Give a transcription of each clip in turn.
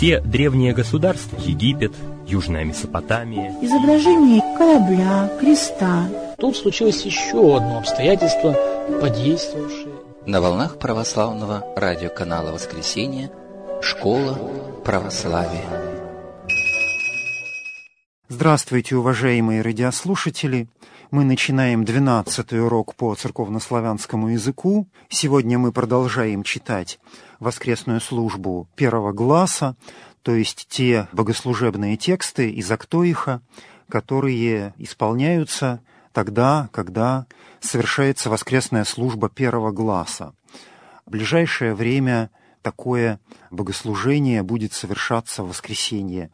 Все древние государства — Египет, Южная Месопотамия. Изображение корабля, креста. Тут случилось еще одно обстоятельство, подействовавшее. На волнах православного радиоканала «Воскресенье» «Школа православия». Здравствуйте, уважаемые радиослушатели! Мы начинаем 12-й урок по церковнославянскому языку. Сегодня мы продолжаем читать воскресную службу первого гласа, то есть те богослужебные тексты из Актоиха, которые исполняются тогда, когда совершается воскресная служба первого гласа. В ближайшее время такое богослужение будет совершаться в воскресенье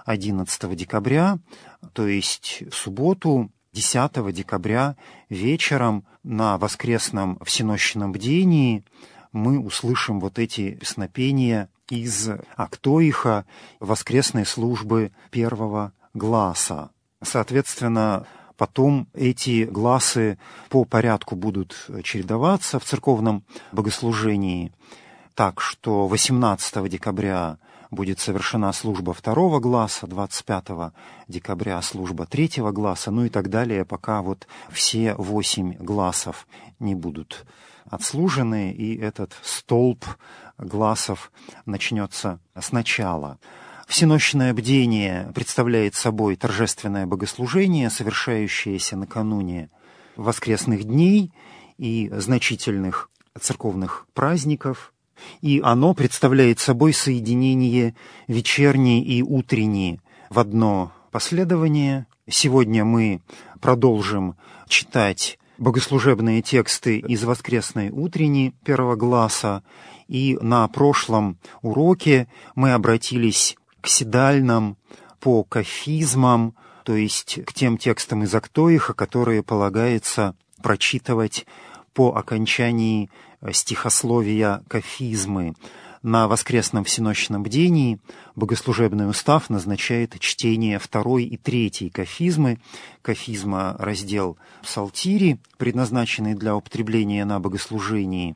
11 декабря, то есть в субботу 10 декабря вечером на воскресном всенощном бдении мы услышим вот эти песнопения из Актоиха воскресной службы первого гласа. Соответственно, потом эти гласы по порядку будут чередоваться в церковном богослужении, так что 18 декабря будет совершена служба второго гласа, 25 декабря служба третьего гласа, ну и так далее, пока вот все 8 гласов не будут отслужены, и этот столб гласов начнется сначала. Всенощное бдение представляет собой торжественное богослужение, совершающееся накануне воскресных дней и значительных церковных праздников, и оно представляет собой соединение вечерней и утренней в одно последование. Сегодня мы продолжим читать богослужебные тексты из воскресной утренней первого гласа, и на прошлом уроке мы обратились к седальным по кафизмам, то есть к тем текстам из Актоиха, которые полагается прочитывать по окончании стихословия кафизмы. На воскресном всенощном бдении богослужебный устав назначает чтение 2 и 3 кафизмы. Кафизма — раздел псалтири, предназначенный для употребления на богослужении.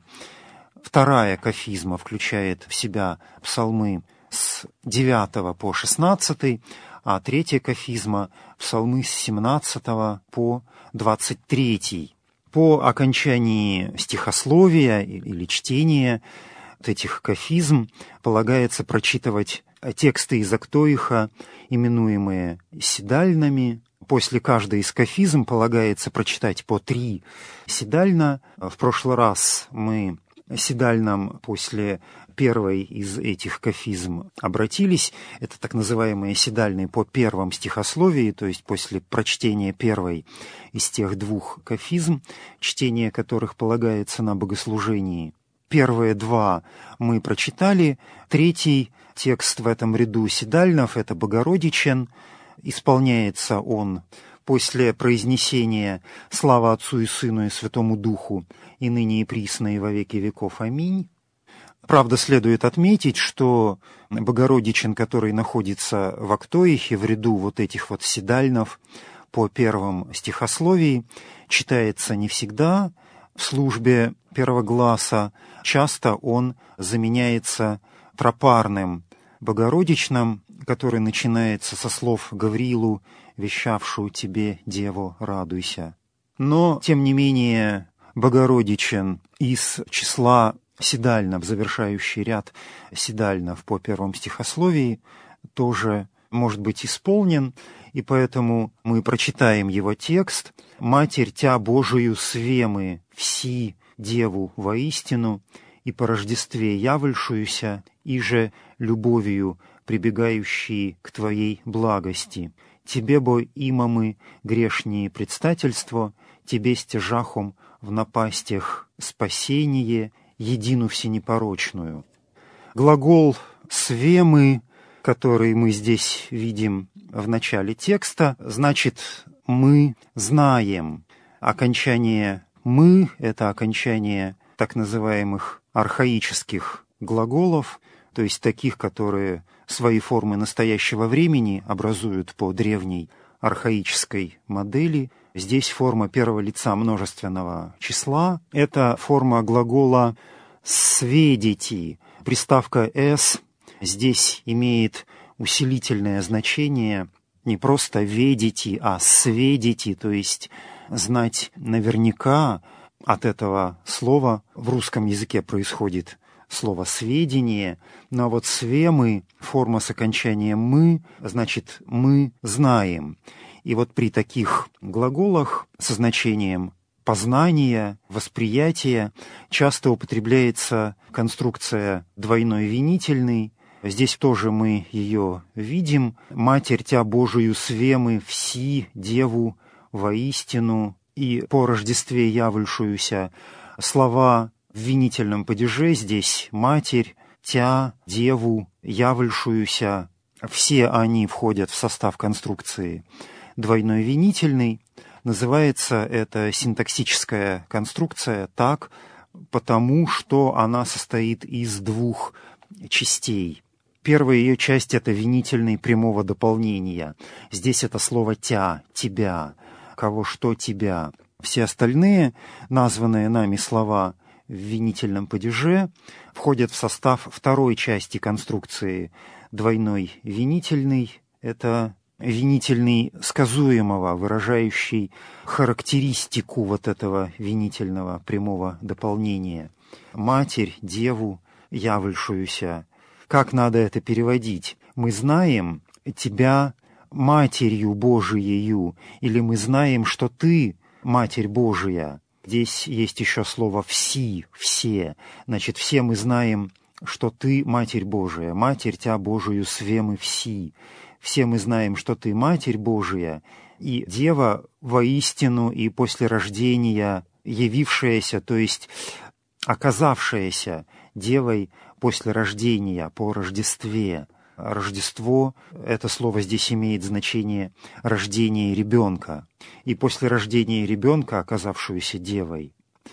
2 кафизма включает в себя псалмы с 9 по 16, а 3 кафизма — псалмы с 17 по 23. По окончании стихословия или чтения этих кафизм полагается прочитывать тексты из Актоиха, именуемые седальными. После каждой из кафизм полагается прочитать по 3 седальна. В прошлый раз мы седальном после первой из этих кафизм обратились. Это так называемые седальные по первом стихословии, то есть после прочтения первой из тех 2 кафизм, чтение которых полагается на богослужении. Первые 2 мы прочитали. 3 текст в этом ряду седальнов — это Богородичен. Исполняется он после произнесения «Слава Отцу и Сыну и Святому Духу, и ныне и присно и во веки веков. Аминь». Правда, следует отметить, что Богородичен, который находится в Актоихе, в ряду вот этих вот седальнов по первом стихословии, читается не всегда в службе первого гласа. Часто он заменяется тропарным Богородичным, который начинается со слов «Гавриилу, вещавшую тебе, Деву, радуйся». Но, тем не менее, Богородичен из числа седальнов, завершающий ряд седальнов по первом стихословии, тоже может быть исполнен, и поэтому мы прочитаем его текст: «Матерь Тя Божию свемы, вси Деву воистину, и по Рождестве явльшуюся, и же любовью прибегающие к Твоей благости. Тебе бо имамы грешние предстательство, Тебе стяжахом в напастях спасение, едину всенепорочную». Глагол «свемы», который мы здесь видим в начале текста, значит «мы знаем». Окончание «мы» — это окончание так называемых архаических глаголов, то есть таких, которые свои формы настоящего времени образуют по древней архаической модели. Здесь форма первого лица множественного числа. Это форма глагола «сведети». Приставка «с» здесь имеет усилительное значение не просто «ведите», а «сведите», то есть знать наверняка. От этого слова в русском языке происходит слово «сведение», но вот «свемы», форма с окончанием «мы», значит «мы знаем». И вот при таких глаголах со значением познания, восприятия часто употребляется конструкция двойной винительный. Здесь тоже мы ее видим. «Матерь Тя Божию свемы вси деву воистину и по Рождестве явлющуюся». Слова в винительном падеже здесь «Матерь Тя деву явлющуюся». Все они входят в состав конструкции двойной винительный. Называется эта синтаксическая конструкция так, потому что она состоит из двух частей. Первая ее часть — это винительный прямого дополнения. Здесь это слово «тя», «тебя», «кого что тебя». Все остальные названные нами слова в винительном падеже входят в состав второй части конструкции двойной винительный. Это винительный сказуемого, выражающий характеристику вот этого винительного прямого дополнения. «Матерь, деву, явлющуюся». Как надо это переводить? Мы знаем тебя Матерью Божиею, или мы знаем, что ты Матерь Божия. Здесь есть еще слово «вси», «все». Значит, все мы знаем, что ты Матерь Божия, Матерь Тя Божию свемы вси. Все мы знаем, что ты Матерь Божия, и Дева воистину и после рождения явившаяся, то есть оказавшаяся Девой после рождения, по Рождестве. Рождество — это слово здесь имеет значение рождения ребенка, и после рождения ребенка оказавшуюся Девой.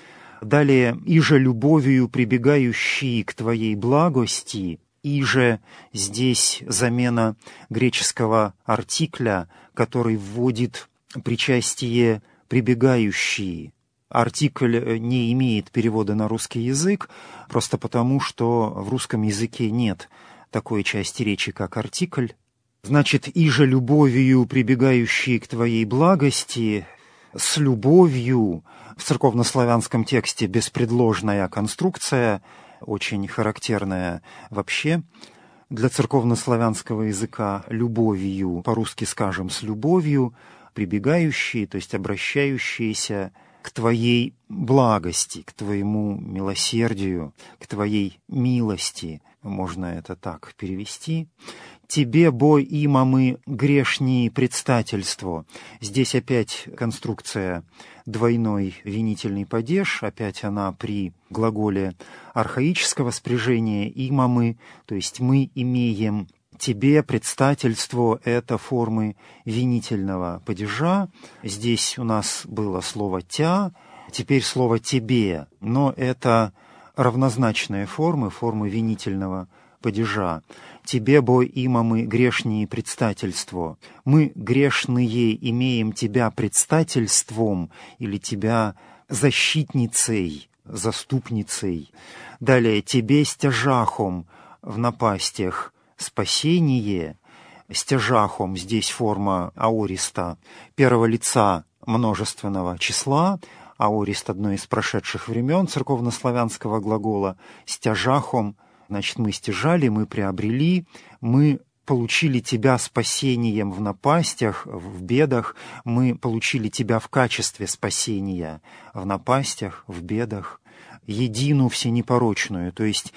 Далее, «иже любовью прибегающий к твоей благости», «иже» здесь замена греческого артикля, который вводит причастие «прибегающие». Артикль не имеет перевода на русский язык, просто потому, что в русском языке нет такой части речи, как артикль. Значит, «иже любовью прибегающий к твоей благости», с любовью в церковнославянском тексте беспредложная конструкция, очень характерная вообще для церковнославянского языка, любовью, по-русски скажем, с любовью, прибегающие, то есть обращающиеся к твоей благости, к твоему милосердию, к твоей милости, можно это так перевести. «Тебе, бой има мы грешние предстательство». Здесь опять конструкция двойной винительный падеж, опять она при глаголе архаического спряжения «има мы», то есть «мы имеем». «Тебе» предстательство — это формы винительного падежа. Здесь у нас было слово «тя», теперь слово «тебе», но это равнозначные формы винительного падежа. «Тебе, бой има мы грешние предстательство». Мы, грешные, имеем тебя предстательством или тебя защитницей, заступницей. Далее, «тебе стяжахом» в напастях спасение. Стяжахом здесь форма аориста первого лица множественного числа. Аорист — одно из прошедших времен церковнославянского глагола. Стяжахом, значит, мы стяжали, мы приобрели, мы получили тебя спасением в напастях, в бедах, мы получили тебя в качестве спасения в напастях, в бедах. Едину всенепорочную, то есть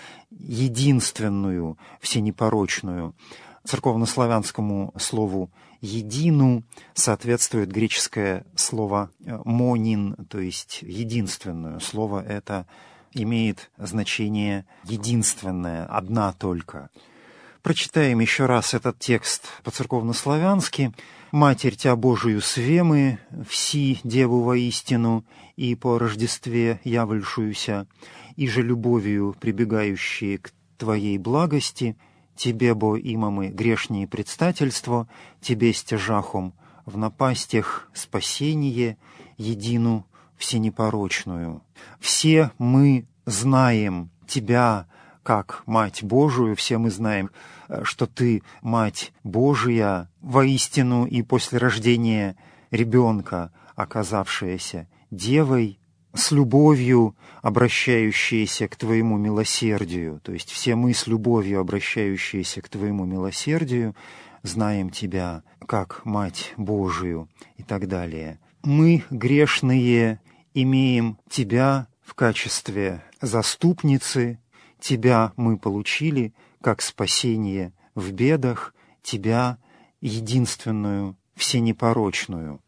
единственную всенепорочную. Церковнославянскому слову «едину» соответствует греческое слово «монин», то есть единственную. Слово это имеет значение единственное, одна только. Прочитаем еще раз этот текст по-церковнославянски. «Матерь Тя Божию свемы, вси деву воистину, и по Рождестве явлющуюся, и же любовью прибегающие к Твоей благости, Тебе, бо има мы грешние предстательство, Тебе стяжахом в напастях спасение, едину всенепорочную. Все мы знаем Тебя, как Мать Божию. Все мы знаем, что Ты Мать Божия, воистину и после рождения ребенка, оказавшаяся девой, с любовью обращающаяся к Твоему милосердию. То есть все мы с любовью обращающиеся к Твоему милосердию знаем Тебя как Мать Божию и так далее. Мы, грешные, имеем Тебя в качестве заступницы, Тебя мы получили как спасение в бедах, Тебя единственную, всенепорочную.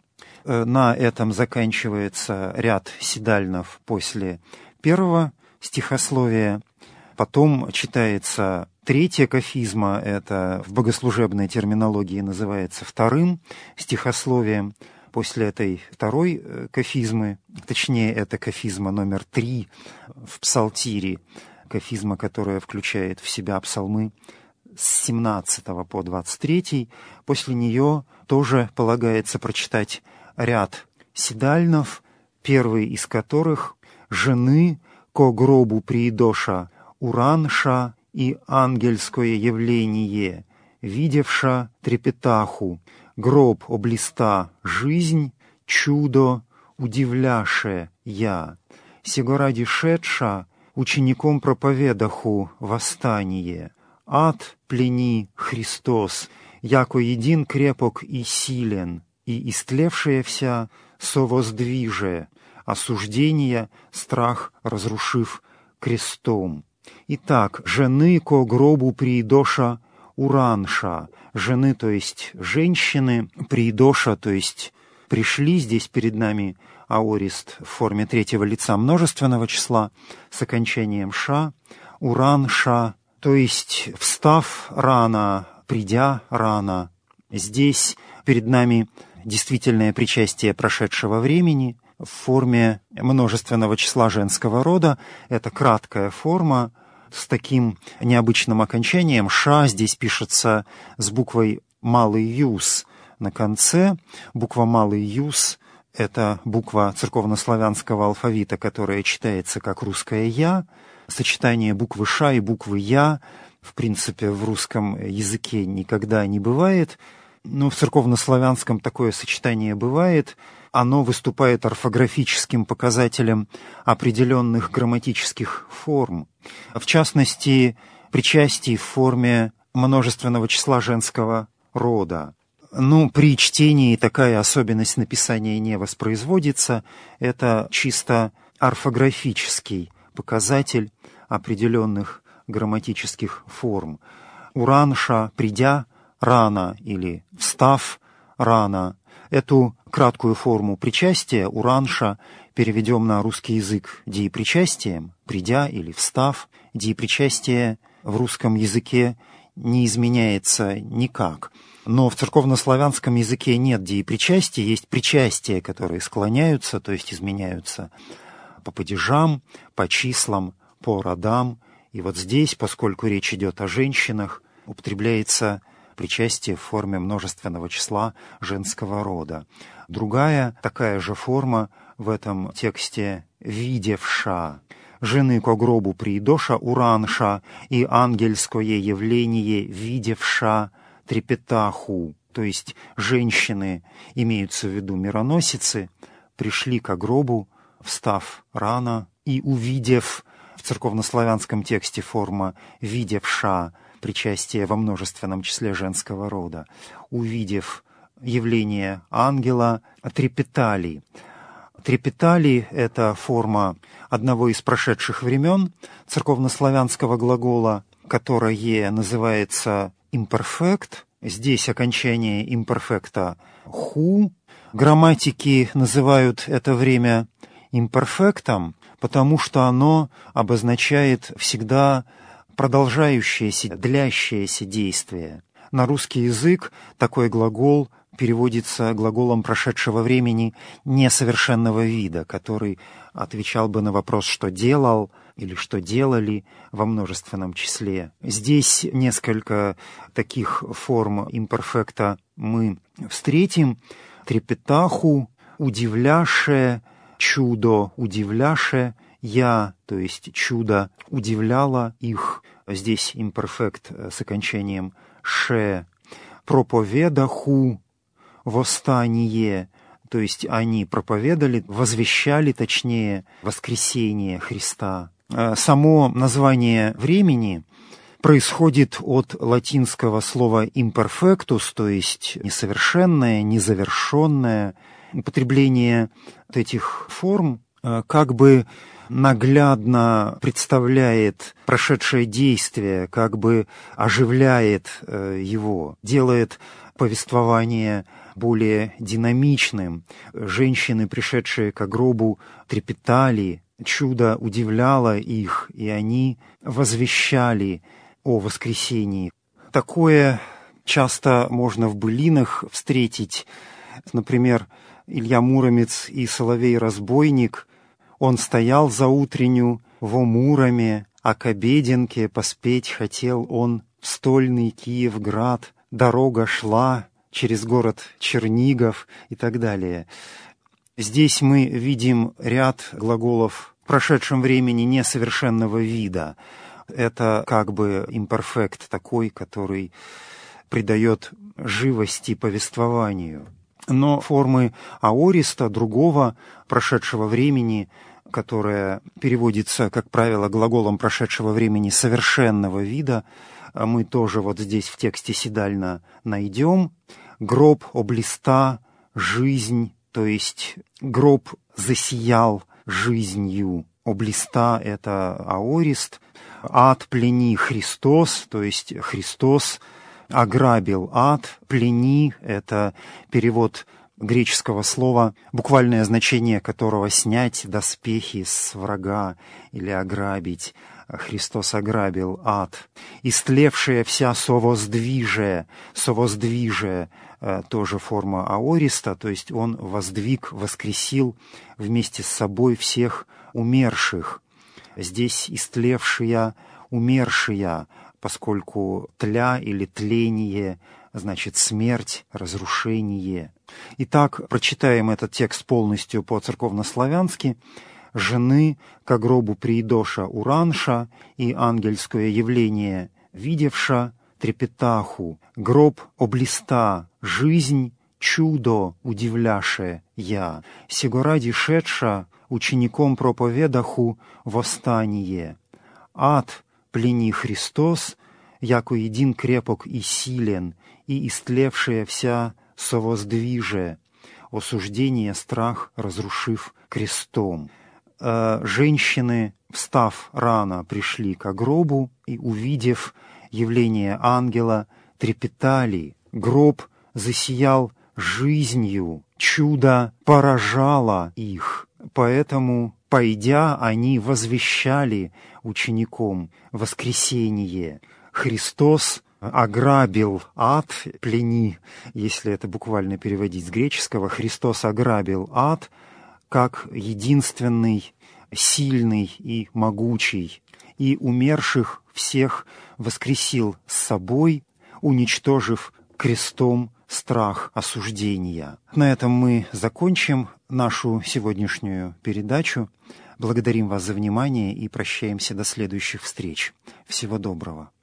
На этом заканчивается ряд седальнов после первого стихословия. Потом читается третья кафизма, это в богослужебной терминологии называется вторым стихословием. После этой второй кафизмы, точнее, это кафизма номер 3 в Псалтире, кафизма, которая включает в себя псалмы с 17 по 23. После нее тоже полагается прочитать ряд седальнов, первый из которых «Жены ко гробу приидоша уранша и ангельское явление, видевша трепетаху, гроб облиста жизнь, чудо удивляше я, сего ради шедша учеником проповедаху восстание, ад плени Христос, яко един крепок и силен, и истлевшая вся совоздвиже, осуждение страх разрушив крестом. Итак, жены ко гробу приидоша уранша, жены, то есть женщины, приидоша, то есть пришли, здесь перед нами аорист в форме третьего лица множественного числа с окончанием ша, уранша, то есть встав рано, придя рано. Здесь перед нами действительное причастие прошедшего времени в форме множественного числа женского рода. Это краткая форма с таким необычным окончанием. «Ша» здесь пишется с буквой малый «юс» на конце. Буква малый «юс» — это буква церковнославянского алфавита, которая читается как русское «я». Сочетание буквы «ша» и буквы «я» в принципе в русском языке никогда не бывает. Но в церковнославянском такое сочетание бывает. Оно выступает орфографическим показателем определенных грамматических форм. В частности, причастий в форме множественного числа женского рода. При чтении такая особенность написания не воспроизводится. Это чисто орфографический показатель определенных грамматических форм. Уранша, придя рано или встав рано. Эту краткую форму причастия уранша переведем на русский язык деепричастием, придя или встав. Деепричастие в русском языке не изменяется никак. Но в церковнославянском языке нет деепричастия, есть причастия, которые склоняются, то есть изменяются по падежам, по числам, по родам. И вот здесь, поскольку речь идет о женщинах, употребляется причастие в форме множественного числа женского рода. Другая такая же форма в этом тексте «видевша». «Жены ко гробу приидоша уранша и ангельское явление видевша трепетаху». То есть женщины, имеются в виду мироносицы, пришли ко гробу, встав рано и увидев, в церковнославянском тексте форма «видевша», причастие во множественном числе женского рода, увидев явление ангела, трепетали. Трепетали — это форма одного из прошедших времен церковнославянского глагола, которое называется имперфект. Здесь окончание имперфекта «ху». Грамматики называют это время имперфектом, потому что оно обозначает всегда продолжающееся, длящееся действие. На русский язык такой глагол переводится глаголом прошедшего времени несовершенного вида, который отвечал бы на вопрос «что делал» или «что делали» во множественном числе. Здесь несколько таких форм имперфекта мы встретим. Трепетаху, удивляше, чудо удивляше «я», то есть чудо, удивляло их. Здесь имперфект с окончанием «ше». «Проповедаху» «восстание», то есть они проповедовали, возвещали, точнее, воскресение Христа. Само название времени происходит от латинского слова imperfectus, то есть несовершенное, незавершенное. Употребление этих форм как бы наглядно представляет прошедшее действие, как бы оживляет его, делает повествование более динамичным. Женщины, пришедшие к гробу, трепетали, чудо удивляло их, и они возвещали о воскресении. Такое часто можно в былинах встретить. Например, Илья Муромец и Соловей-разбойник. Он стоял заутренню во Муроме, а к обеденке поспеть хотел он в стольный Киевград. Дорога шла через город Чернигов и так далее. Здесь мы видим ряд глаголов в прошедшем времени несовершенного вида. Это как бы имперфект такой, который придает живости повествованию. Но формы аориста, другого прошедшего времени, которое переводится, как правило, глаголом прошедшего времени совершенного вида, мы тоже вот здесь в тексте Седальна найдем. Гроб облиста, жизнь, то есть гроб засиял жизнью. Облиста — это аорист. Ад плени Христос, то есть Христос ограбил ад. Плени — это перевод греческого слова, буквальное значение которого снять доспехи с врага или ограбить. Христос ограбил ад. Истлевшая вся совоздвижие, тоже форма аориста, то есть он воздвиг, воскресил вместе с собой всех умерших. Здесь истлевшая, умершая, поскольку тля или тление значит смерть, разрушение. Итак, прочитаем этот текст полностью по-церковнославянски. «Жены ко гробу приидоша уранша, и ангельское явление видевша трепетаху, гроб облиста, жизнь, чудо удивляше я, сего ради шедша учеником проповедаху восстание. Ад плени Христос, яко един крепок и силен, и истлевшая вся совоздвиже, осуждение страх разрушив крестом». Женщины, встав рано, пришли ко гробу и, увидев явление ангела, трепетали. Гроб засиял жизнью, чудо поражало их. Поэтому, пойдя, они возвещали ученикам воскресение. Христос ограбил ад, плени, если это буквально переводить с греческого, Христос ограбил ад, как единственный, сильный и могучий, и умерших всех воскресил с собой, уничтожив крестом страх осуждения. На этом мы закончим нашу сегодняшнюю передачу. Благодарим вас за внимание и прощаемся до следующих встреч. Всего доброго.